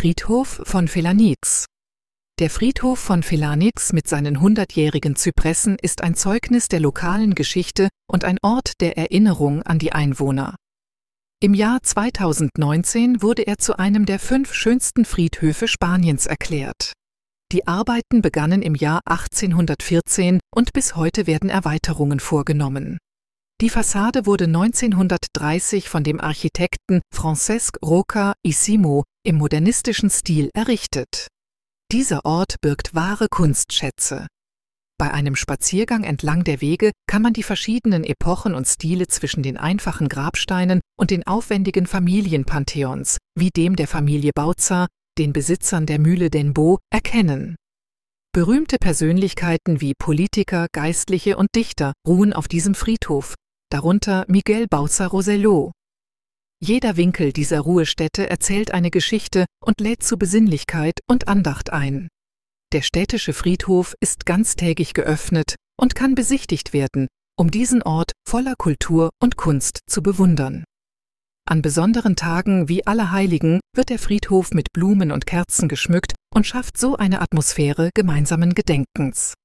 Friedhof von Felanitx. Der Friedhof von Felanitx mit seinen 100-jährigen Zypressen ist ein Zeugnis der lokalen Geschichte und ein Ort der Erinnerung an die Einwohner. Im Jahr 2019 wurde er zu einem der 5 schönsten Friedhöfe Spaniens erklärt. Die Arbeiten begannen im Jahr 1814 und bis heute werden Erweiterungen vorgenommen. Die Fassade wurde 1930 von dem Architekten Francesc Roca i Simó im modernistischen Stil errichtet. Dieser Ort birgt wahre Kunstschätze. Bei einem Spaziergang entlang der Wege kann man die verschiedenen Epochen und Stile zwischen den einfachen Grabsteinen und den aufwendigen Familienpantheons, wie dem der Familie Bauza, den Besitzern der Mühle d'Enbou, erkennen. Berühmte Persönlichkeiten wie Politiker, Geistliche und Dichter ruhen auf diesem Friedhof, darunter Miguel Bauza Rosselló. Jeder Winkel dieser Ruhestätte erzählt eine Geschichte und lädt zu Besinnlichkeit und Andacht ein. Der städtische Friedhof ist ganztägig geöffnet und kann besichtigt werden, um diesen Ort voller Kultur und Kunst zu bewundern. An besonderen Tagen wie Allerheiligen wird der Friedhof mit Blumen und Kerzen geschmückt und schafft so eine Atmosphäre gemeinsamen Gedenkens.